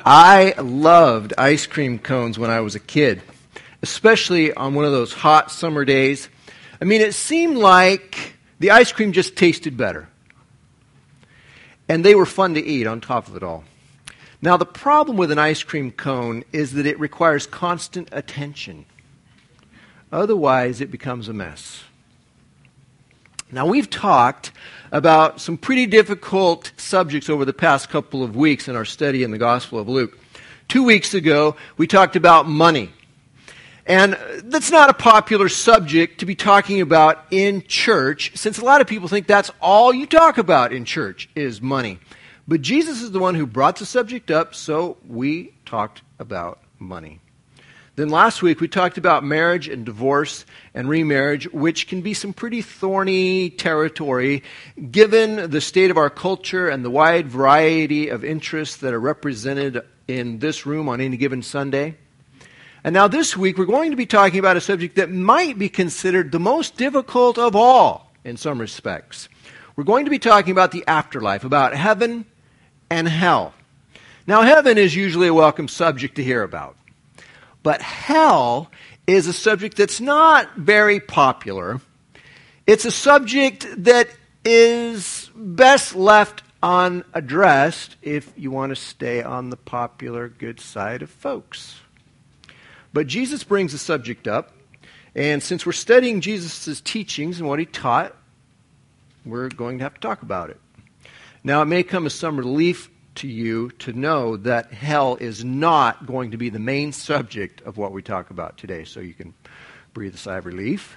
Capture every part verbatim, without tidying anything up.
I loved ice cream cones when I was a kid, especially on one of those hot summer days. I mean, it seemed like the ice cream just tasted better. And they were fun to eat on top of it all. Now, the problem with an ice cream cone is that it requires constant attention. Otherwise, it becomes a mess. Now, we've talked about some pretty difficult subjects over the past couple of weeks in our study in the Gospel of Luke. Two weeks ago, we talked about money. And that's not a popular subject to be talking about in church, since a lot of people think that's all you talk about in church is money. But Jesus is the one who brought the subject up, so we talked about money. Then last week we talked about marriage and divorce and remarriage, which can be some pretty thorny territory given the state of our culture and the wide variety of interests that are represented in this room on any given Sunday. And now this week we're going to be talking about a subject that might be considered the most difficult of all in some respects. We're going to be talking about the afterlife, about heaven and hell. Now, heaven is usually a welcome subject to hear about. But hell is a subject that's not very popular. It's a subject that is best left unaddressed if you want to stay on the popular good side of folks. But Jesus brings the subject up, and since we're studying Jesus' teachings and what he taught, we're going to have to talk about it. Now, it may come as some relief to you to know that hell is not going to be the main subject of what we talk about today, so you can breathe a sigh of relief.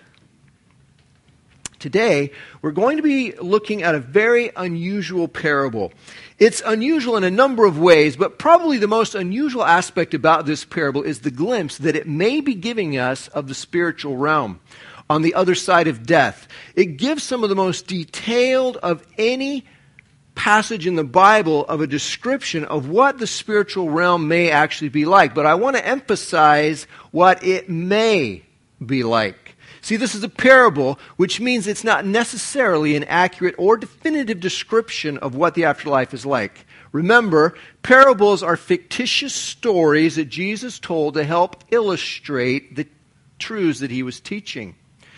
Today, we're going to be looking at a very unusual parable. It's unusual in a number of ways, but probably the most unusual aspect about this parable is the glimpse that it may be giving us of the spiritual realm on the other side of death. It gives some of the most detailed of any passage in the Bible of a description of what the spiritual realm may actually be like. But I want to emphasize what it may be like. See, this is a parable, which means it's not necessarily an accurate or definitive description of what the afterlife is like. Remember, parables are fictitious stories that Jesus told to help illustrate the truths that he was teaching.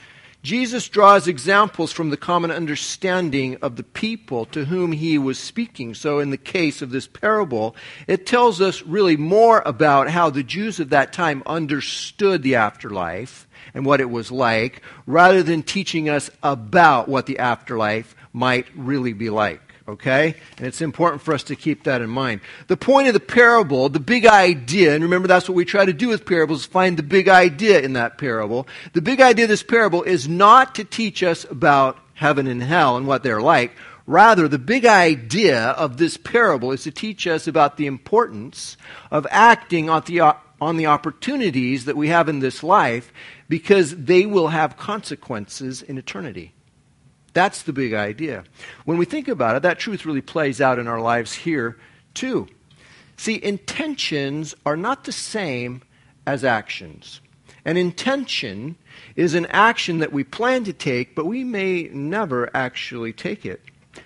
Jesus draws examples from the common understanding of the people to whom he was speaking. So in the case of this parable, it tells us really more about how the Jews of that time understood the afterlife and what it was like, rather than teaching us about what the afterlife might really be like. Okay? And it's important for us to keep that in mind. The point of the parable, the big idea, and remember that's what we try to do with parables, find the big idea in that parable. The big idea of this parable is not to teach us about heaven and hell and what they're like. Rather, the big idea of this parable is to teach us about the importance of acting on the, on the opportunities that we have in this life, because they will have consequences in eternity. That's the big idea. When we think about it, that truth really plays out in our lives here too. See, intentions are not the same as actions. An intention is an action that we plan to take, but we may never actually take it.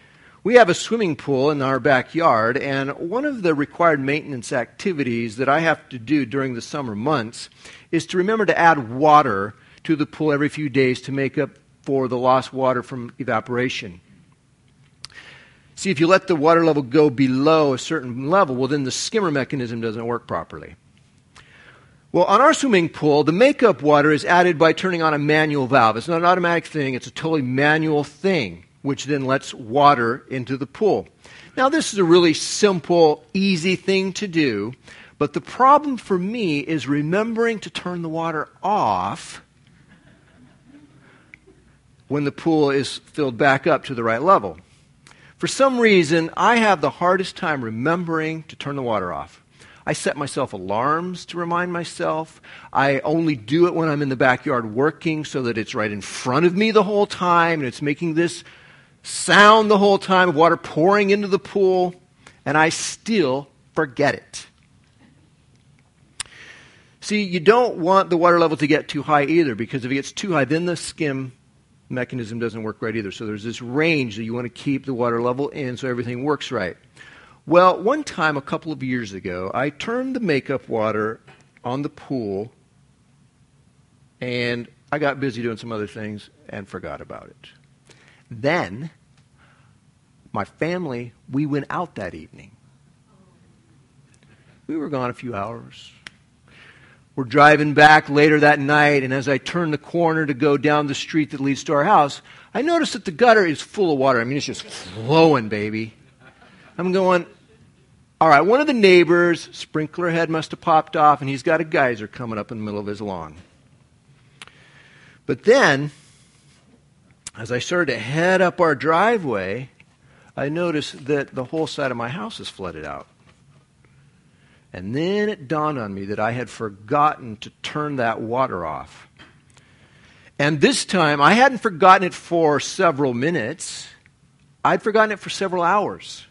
We have a swimming pool in our backyard, and one of the required maintenance activities that I have to do during the summer months is to remember to add water to the pool every few days to make up for the lost water from evaporation. See, if you let the water level go below a certain level, well, then the skimmer mechanism doesn't work properly. Well, on our swimming pool, the makeup water is added by turning on a manual valve. It's not an automatic thing. It's a totally manual thing, which then lets water into the pool. Now, this is a really simple, easy thing to do, but the problem for me is remembering to turn the water off when the pool is filled back up to the right level. For some reason, I have the hardest time remembering to turn the water off. I set myself alarms to remind myself. I only do it when I'm in the backyard working so that it's right in front of me the whole time, and it's making this sound the whole time of water pouring into the pool, and I still forget it. See, you don't want the water level to get too high either, because if it gets too high, then the skim mechanism doesn't work right either. So there's this range that you want to keep the water level in so everything works right. Well, one time a couple of years ago, I turned the makeup water on the pool, and I got busy doing some other things and forgot about it. Then, my family, we went out that evening. We were gone a few hours. We're driving back later that night, and as I turn the corner to go down the street that leads to our house, I notice that the gutter is full of water. I mean, it's just flowing, baby. I'm going, all right, one of the neighbors' sprinkler head must have popped off, and he's got a geyser coming up in the middle of his lawn. But then, as I started to head up our driveway, I noticed that the whole side of my house is flooded out. And then it dawned on me that I had forgotten to turn that water off. And this time, I hadn't forgotten it for several minutes. I'd forgotten it for several hours.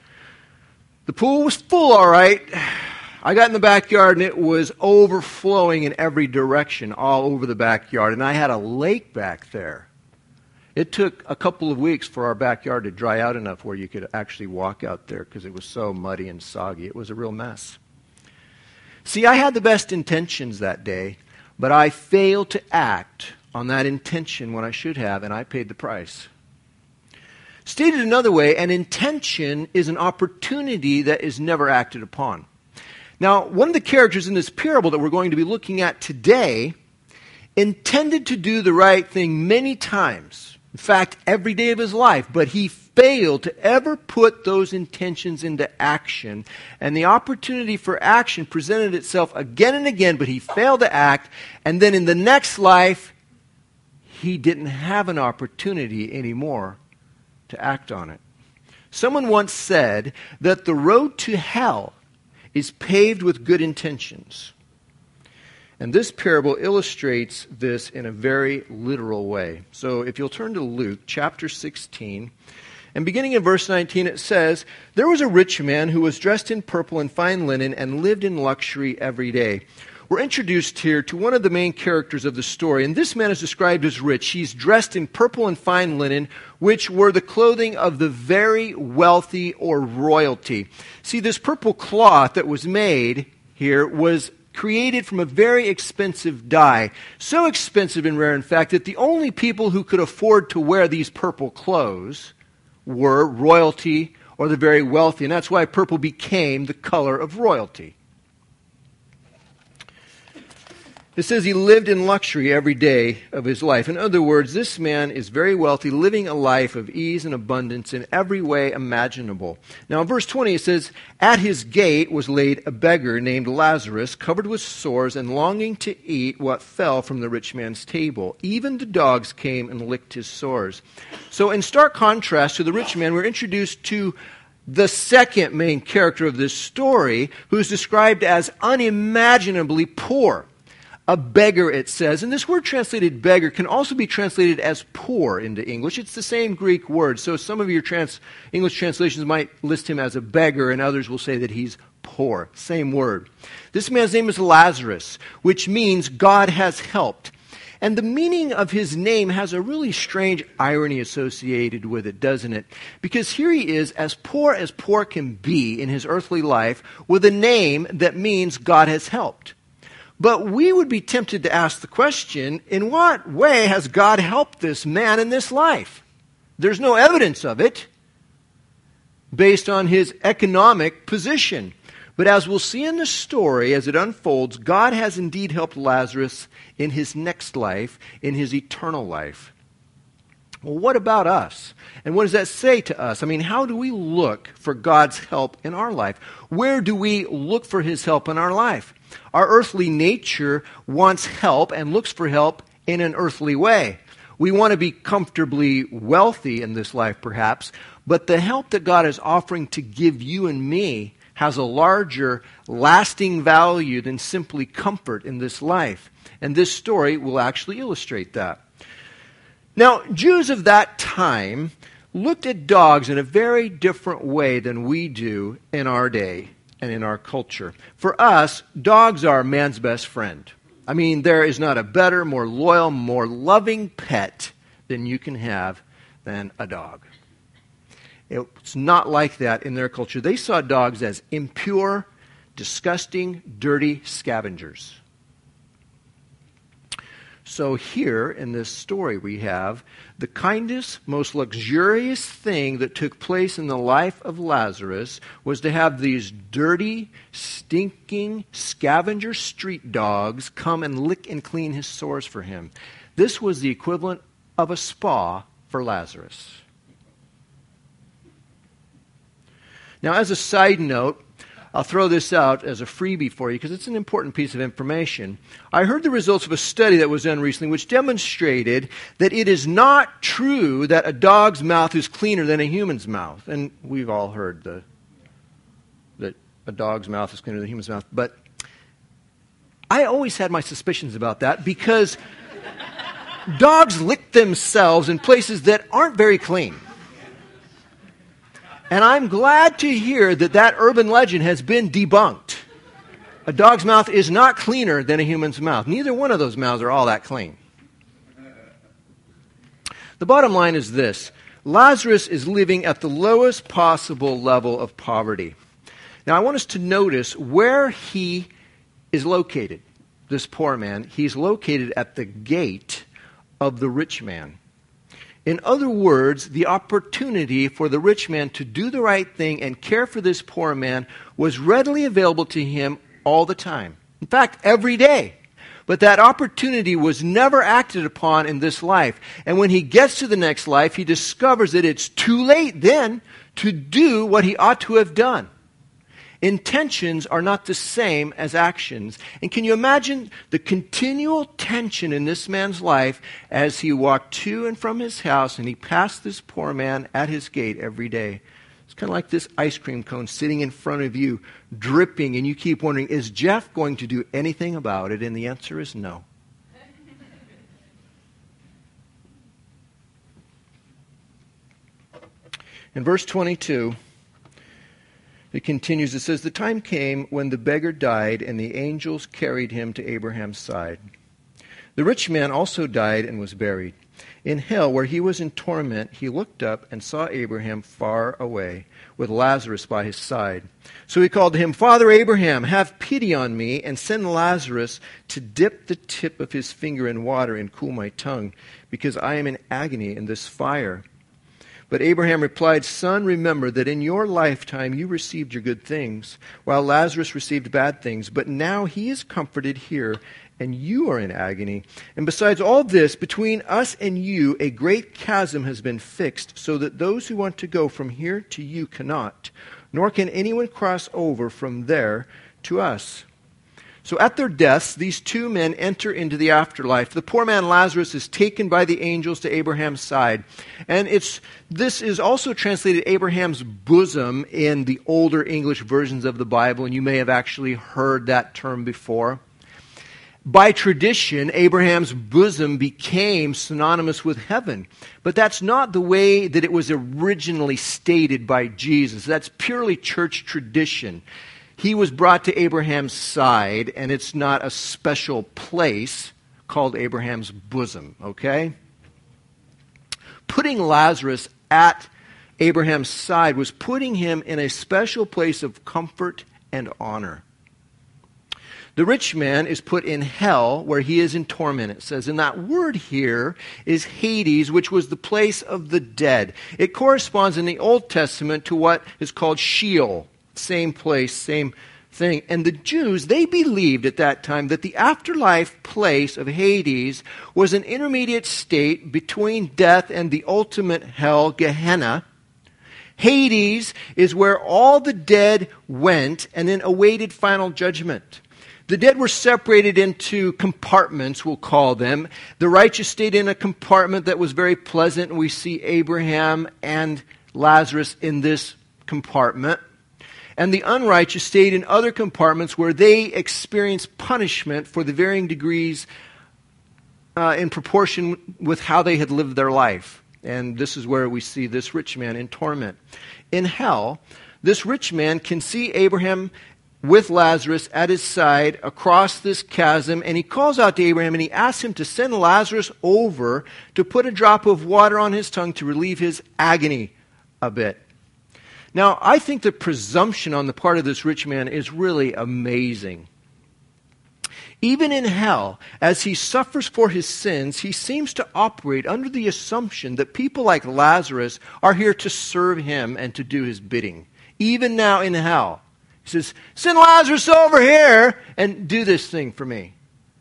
The pool was full, all right. I got in the backyard, and it was overflowing in every direction all over the backyard. And I had a lake back there. It took a couple of weeks for our backyard to dry out enough where you could actually walk out there because it was so muddy and soggy. It was a real mess. See, I had the best intentions that day, but I failed to act on that intention when I should have, and I paid the price. Stated another way, an intention is an opportunity that is never acted upon. Now, one of the characters in this parable that we're going to be looking at today intended to do the right thing many times. In fact, every day of his life, but he failed to ever put those intentions into action. And the opportunity for action presented itself again and again, but he failed to act. And then in the next life, he didn't have an opportunity anymore to act on it. Someone once said that the road to hell is paved with good intentions. And this parable illustrates this in a very literal way. So if you'll turn to Luke chapter sixteen, and beginning in verse nineteen, it says, "There was a rich man who was dressed in purple and fine linen and lived in luxury every day." We're introduced here to one of the main characters of the story, and this man is described as rich. He's dressed in purple and fine linen, which were the clothing of the very wealthy or royalty. See, this purple cloth that was made here was created from a very expensive dye. So expensive and rare, in fact, that the only people who could afford to wear these purple clothes were royalty or the very wealthy. And that's why purple became the color of royalty. It says he lived in luxury every day of his life. In other words, this man is very wealthy, living a life of ease and abundance in every way imaginable. Now in verse twenty it says, "At his gate was laid a beggar named Lazarus, covered with sores and longing to eat what fell from the rich man's table. Even the dogs came and licked his sores." So in stark contrast to the rich man, we're introduced to the second main character of this story, who's described as unimaginably poor. A beggar, it says. And this word translated beggar can also be translated as poor into English. It's the same Greek word. So some of your trans- English translations might list him as a beggar, and others will say that he's poor. Same word. This man's name is Lazarus, which means God has helped. And the meaning of his name has a really strange irony associated with it, doesn't it? Because here he is, as poor as poor can be in his earthly life, with a name that means God has helped. But we would be tempted to ask the question, in what way has God helped this man in this life? There's no evidence of it based on his economic position. But as we'll see in the story, as it unfolds, God has indeed helped Lazarus in his next life, in his eternal life. Well, what about us? And what does that say to us? I mean, how do we look for God's help in our life? Where do we look for his help in our life? Our earthly nature wants help and looks for help in an earthly way. We want to be comfortably wealthy in this life, perhaps, but the help that God is offering to give you and me has a larger, lasting value than simply comfort in this life. And this story will actually illustrate that. Now, Jews of that time looked at dogs in a very different way than we do in our day and in our culture. For us, dogs are man's best friend. I mean, there is not a better, more loyal, more loving pet than you can have than a dog. It's not like that in their culture. They saw dogs as impure, disgusting, dirty scavengers. So here in this story we have the kindest, most luxurious thing that took place in the life of Lazarus was to have these dirty, stinking scavenger street dogs come and lick and clean his sores for him. This was the equivalent of a spa for Lazarus. Now, as a side note, I'll throw this out as a freebie for you because it's an important piece of information. I heard the results of a study that was done recently which demonstrated that it is not true that a dog's mouth is cleaner than a human's mouth. And we've all heard the, that a dog's mouth is cleaner than a human's mouth. But I always had my suspicions about that because dogs lick themselves in places that aren't very clean. And I'm glad to hear that that urban legend has been debunked. A dog's mouth is not cleaner than a human's mouth. Neither one of those mouths are all that clean. The bottom line is this. Lazarus is living at the lowest possible level of poverty. Now I want us to notice where he is located, this poor man. He's located at the gate of the rich man. In other words, the opportunity for the rich man to do the right thing and care for this poor man was readily available to him all the time. In fact, every day. But that opportunity was never acted upon in this life. And when he gets to the next life, he discovers that it's too late then to do what he ought to have done. Intentions are not the same as actions. And can you imagine the continual tension in this man's life as he walked to and from his house and he passed this poor man at his gate every day? It's kind of like this ice cream cone sitting in front of you, dripping, and you keep wondering, is Jeff going to do anything about it? And the answer is no. In verse twenty-two, it continues, it says, the time came when the beggar died and the angels carried him to Abraham's side. The rich man also died and was buried. In hell, where he was in torment, he looked up and saw Abraham far away with Lazarus by his side. So he called to him, Father Abraham, have pity on me and send Lazarus to dip the tip of his finger in water and cool my tongue, because I am in agony in this fire. But Abraham replied, Son, remember that in your lifetime you received your good things, while Lazarus received bad things. But now he is comforted here, and you are in agony. And besides all this, between us and you a great chasm has been fixed, so that those who want to go from here to you cannot, nor can anyone cross over from there to us. So at their deaths, these two men enter into the afterlife. The poor man Lazarus is taken by the angels to Abraham's side. And it's this is also translated Abraham's bosom in the older English versions of the Bible, and you may have actually heard that term before. By tradition, Abraham's bosom became synonymous with heaven. But that's not the way that it was originally stated by Jesus. That's purely church tradition. He was brought to Abraham's side, and it's not a special place called Abraham's bosom, okay? Putting Lazarus at Abraham's side was putting him in a special place of comfort and honor. The rich man is put in hell where he is in torment, it says. And that word here is Hades, which was the place of the dead. It corresponds in the Old Testament to what is called Sheol. Same place, same thing. And the Jews, they believed at that time that the afterlife place of Hades was an intermediate state between death and the ultimate hell, Gehenna. Hades is where all the dead went and then awaited final judgment. The dead were separated into compartments, we'll call them. The righteous stayed in a compartment that was very pleasant, and we see Abraham and Lazarus in this compartment. And the unrighteous stayed in other compartments where they experienced punishment for the varying degrees uh, in proportion with how they had lived their life. And this is where we see this rich man in torment. In hell, this rich man can see Abraham with Lazarus at his side across this chasm, and he calls out to Abraham and he asks him to send Lazarus over to put a drop of water on his tongue to relieve his agony a bit. Now, I think the presumption on the part of this rich man is really amazing. Even in hell, as he suffers for his sins, he seems to operate under the assumption that people like Lazarus are here to serve him and to do his bidding. Even now in hell. He says, send Lazarus over here and do this thing for me.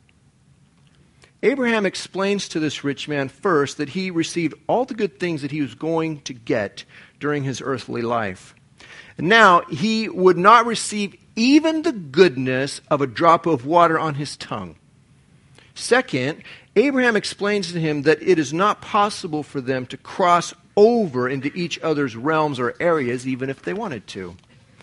Abraham explains to this rich man first that he received all the good things that he was going to get during his earthly life. And now he would not receive even the goodness of a drop of water on his tongue. Second, Abraham explains to him that it is not possible for them to cross over into each other's realms or areas even if they wanted to.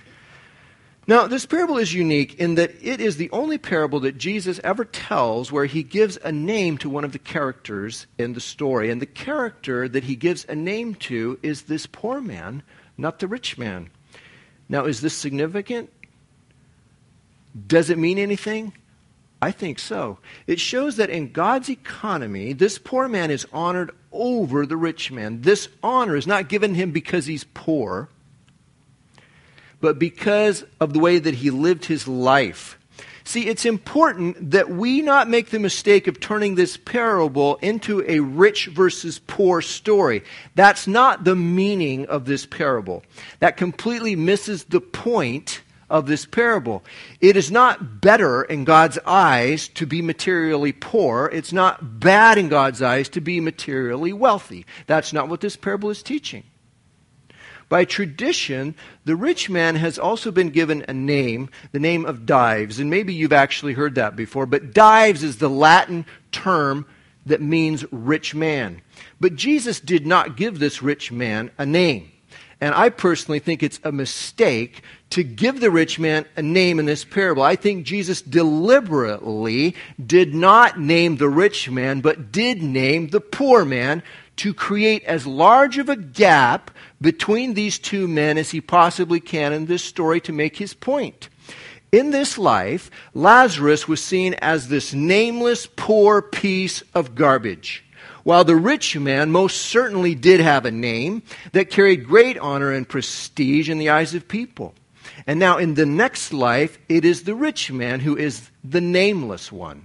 Now, this parable is unique in that it is the only parable that Jesus ever tells where he gives a name to one of the characters in the story. And the character that he gives a name to is this poor man, not the rich man. Now, is this significant? Does it mean anything? I think so. It shows that in God's economy, this poor man is honored over the rich man. This honor is not given him because he's poor, but because of the way that he lived his life. See, it's important that we not make the mistake of turning this parable into a rich versus poor story. That's not the meaning of this parable. That completely misses the point of this parable. It is not better in God's eyes to be materially poor. It's not bad in God's eyes to be materially wealthy. That's not what this parable is teaching. By tradition, the rich man has also been given a name, the name of Dives. And maybe you've actually heard that before, but Dives is the Latin term that means rich man. But Jesus did not give this rich man a name. And I personally think it's a mistake to give the rich man a name in this parable. I think Jesus deliberately did not name the rich man, but did name the poor man to create as large of a gap between these two men as he possibly can in this story to make his point. In this life, Lazarus was seen as this nameless, poor piece of garbage, while the rich man most certainly did have a name that carried great honor and prestige in the eyes of people. And now in the next life, it is the rich man who is the nameless one.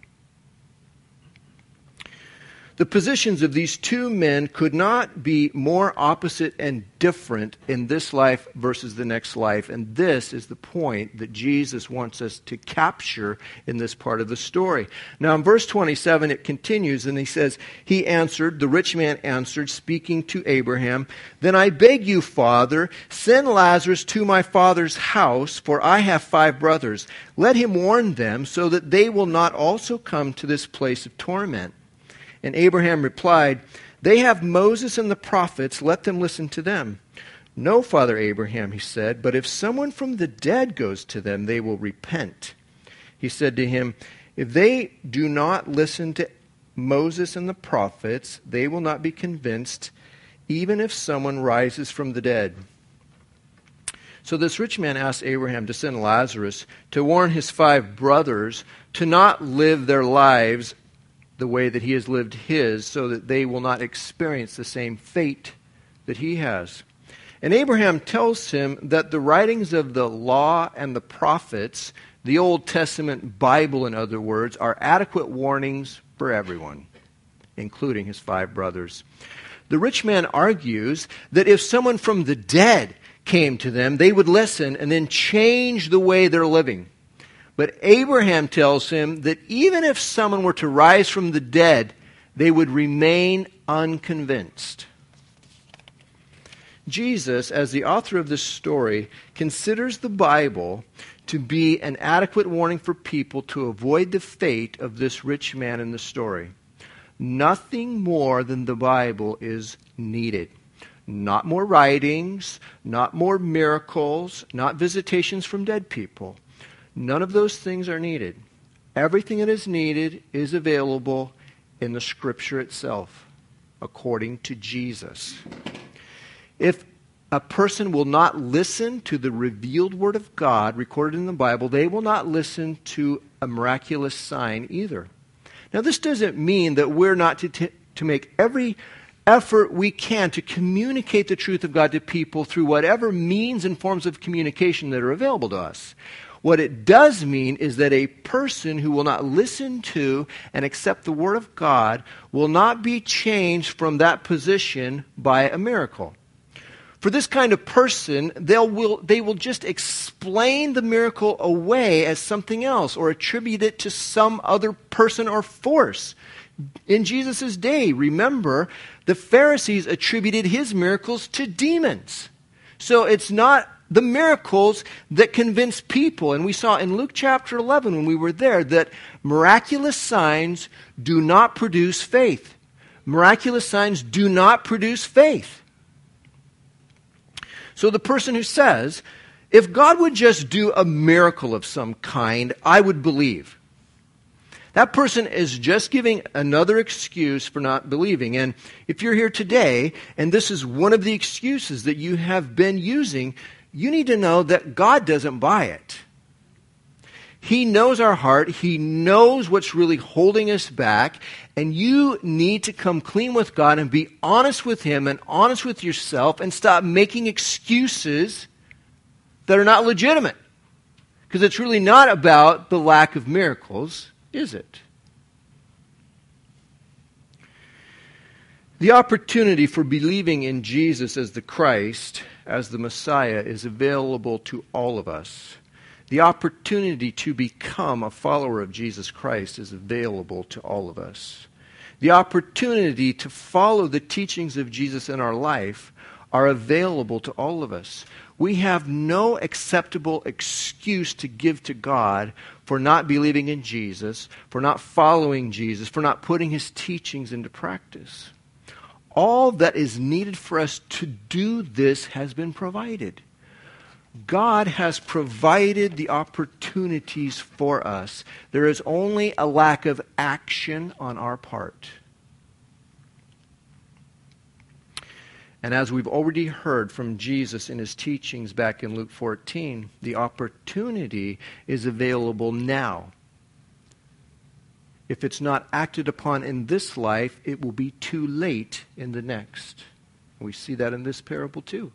The positions of these two men could not be more opposite and different in this life versus the next life. And this is the point that Jesus wants us to capture in this part of the story. Now in verse twenty-seven, it continues and he says, he answered, the rich man answered, speaking to Abraham, then I beg you, Father, send Lazarus to my father's house, for I have five brothers. Let him warn them so that they will not also come to this place of torment. And Abraham replied, they have Moses and the prophets, let them listen to them. No, Father Abraham, he said, but if someone from the dead goes to them, they will repent. He said to him, if they do not listen to Moses and the prophets, they will not be convinced, even if someone rises from the dead. So this rich man asked Abraham to send Lazarus to warn his five brothers to not live their lives the way that he has lived his, so that they will not experience the same fate that he has. And Abraham tells him that the writings of the law and the prophets, the Old Testament Bible in other words, are adequate warnings for everyone, including his five brothers. The rich man argues that if someone from the dead came to them, they would listen and then change the way they're living. But Abraham tells him that even if someone were to rise from the dead, they would remain unconvinced. Jesus, as the author of this story, considers the Bible to be an adequate warning for people to avoid the fate of this rich man in the story. Nothing more than the Bible is needed. Not more writings, not more miracles, not visitations from dead people. None of those things are needed. Everything that is needed is available in the Scripture itself, according to Jesus. If a person will not listen to the revealed Word of God recorded in the Bible, they will not listen to a miraculous sign either. Now, this doesn't mean that we're not to, t- to make every effort we can to communicate the truth of God to people through whatever means and forms of communication that are available to us. What it does mean is that a person who will not listen to and accept the Word of God will not be changed from that position by a miracle. For this kind of person, they'll will, they will just explain the miracle away as something else or attribute it to some other person or force. In Jesus' day, remember, the Pharisees attributed his miracles to demons. So it's not the miracles that convince people. And we saw in Luke chapter eleven when we were there that miraculous signs do not produce faith. Miraculous signs do not produce faith. So the person who says, if God would just do a miracle of some kind, I would believe. That person is just giving another excuse for not believing. And if you're here today, and this is one of the excuses that you have been using, you need to know that God doesn't buy it. He knows our heart. He knows what's really holding us back. And you need to come clean with God and be honest with Him and honest with yourself and stop making excuses that are not legitimate. Because it's really not about the lack of miracles, is it? The opportunity for believing in Jesus as the Christ, as the Messiah, is available to all of us. The opportunity to become a follower of Jesus Christ is available to all of us. The opportunity to follow the teachings of Jesus in our life are available to all of us. We have no acceptable excuse to give to God for not believing in Jesus, for not following Jesus, for not putting His teachings into practice. All that is needed for us to do this has been provided. God has provided the opportunities for us. There is only a lack of action on our part. And as we've already heard from Jesus in His teachings back in Luke fourteen, the opportunity is available now. If it's not acted upon in this life, it will be too late in the next. We see that in this parable too.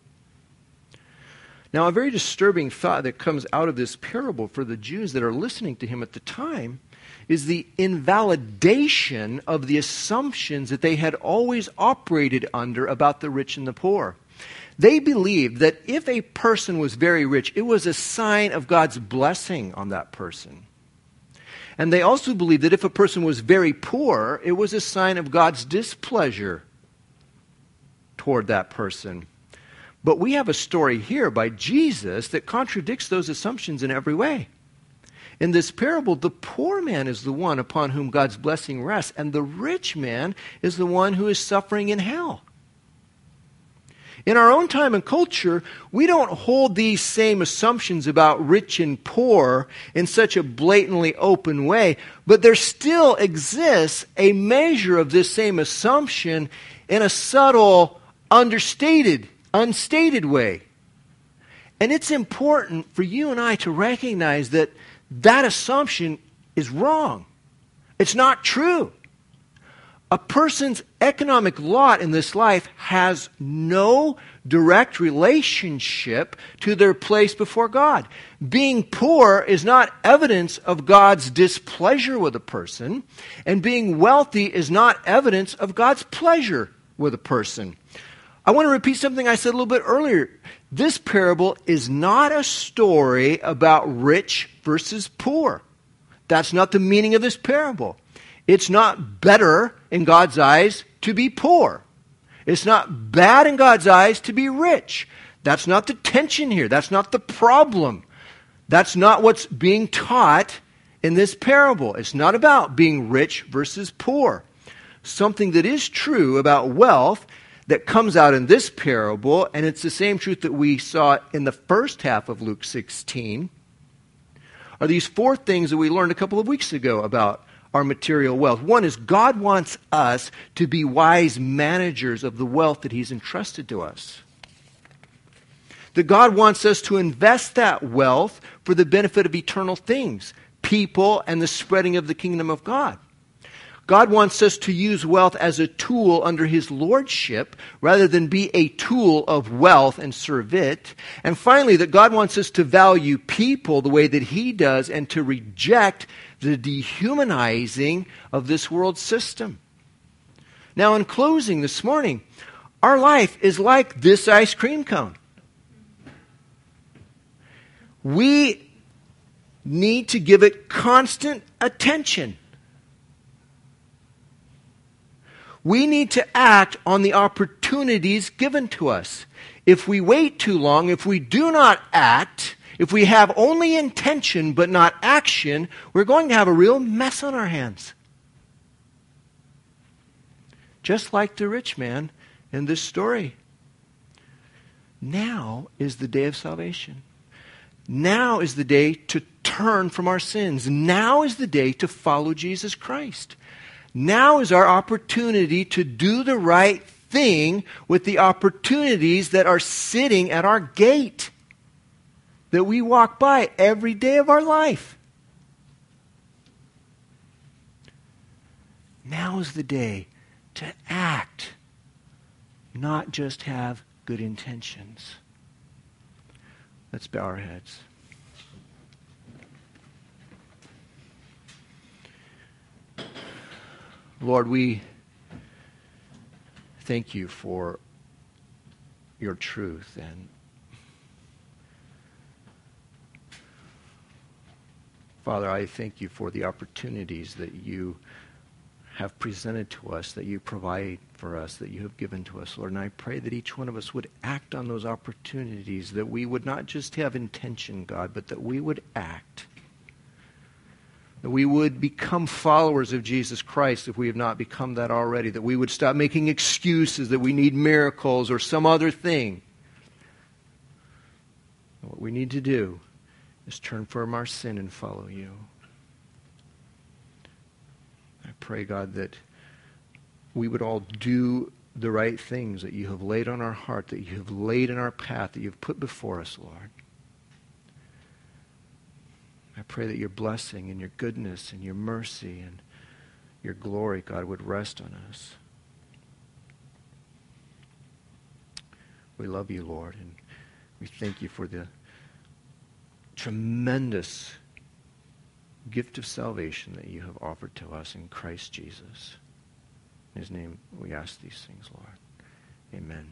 Now, a very disturbing thought that comes out of this parable for the Jews that are listening to him at the time is the invalidation of the assumptions that they had always operated under about the rich and the poor. They believed that if a person was very rich, it was a sign of God's blessing on that person. And they also believed that if a person was very poor, it was a sign of God's displeasure toward that person. But we have a story here by Jesus that contradicts those assumptions in every way. In this parable, the poor man is the one upon whom God's blessing rests, and the rich man is the one who is suffering in hell. In our own time and culture, we don't hold these same assumptions about rich and poor in such a blatantly open way, but there still exists a measure of this same assumption in a subtle, understated, unstated way. And it's important for you and I to recognize that that assumption is wrong. It's not true. A person's economic lot in this life has no direct relationship to their place before God. Being poor is not evidence of God's displeasure with a person, and being wealthy is not evidence of God's pleasure with a person. I want to repeat something I said a little bit earlier. This parable is not a story about rich versus poor. That's not the meaning of this parable. It's not better in God's eyes to be poor. It's not bad in God's eyes to be rich. That's not the tension here. That's not the problem. That's not what's being taught in this parable. It's not about being rich versus poor. Something that is true about wealth that comes out in this parable, and it's the same truth that we saw in the first half of Luke sixteen, are these four things that we learned a couple of weeks ago about our material wealth. One is God wants us to be wise managers of the wealth that He's entrusted to us. That God wants us to invest that wealth for the benefit of eternal things, people, and the spreading of the kingdom of God. God wants us to use wealth as a tool under his lordship rather than be a tool of wealth and serve it. And finally, that God wants us to value people the way that he does and to reject the dehumanizing of this world system. Now, in closing this morning, our life is like this ice cream cone. We need to give it constant attention. We need to act on the opportunities given to us. If we wait too long, if we do not act, if we have only intention but not action, we're going to have a real mess on our hands. Just like the rich man in this story. Now is the day of salvation. Now is the day to turn from our sins. Now is the day to follow Jesus Christ. Now is our opportunity to do the right thing with the opportunities that are sitting at our gate, that we walk by every day of our life. Now is the day to act, not just have good intentions. Let's bow our heads. Lord, we thank you for your truth, and Father, I thank you for the opportunities that you have presented to us, that you provide for us, that you have given to us, Lord. And I pray that each one of us would act on those opportunities, that we would not just have intention, God, but that we would act. That we would become followers of Jesus Christ if we have not become that already. That we would stop making excuses that we need miracles or some other thing. What we need to do is turn from our sin and follow you. I pray, God, that we would all do the right things that you have laid on our heart, that you have laid in our path, that you have put before us, Lord. I pray that your blessing and your goodness and your mercy and your glory, God, would rest on us. We love you, Lord, and we thank you for the tremendous gift of salvation that you have offered to us in Christ Jesus. In his name we ask these things, Lord. Amen.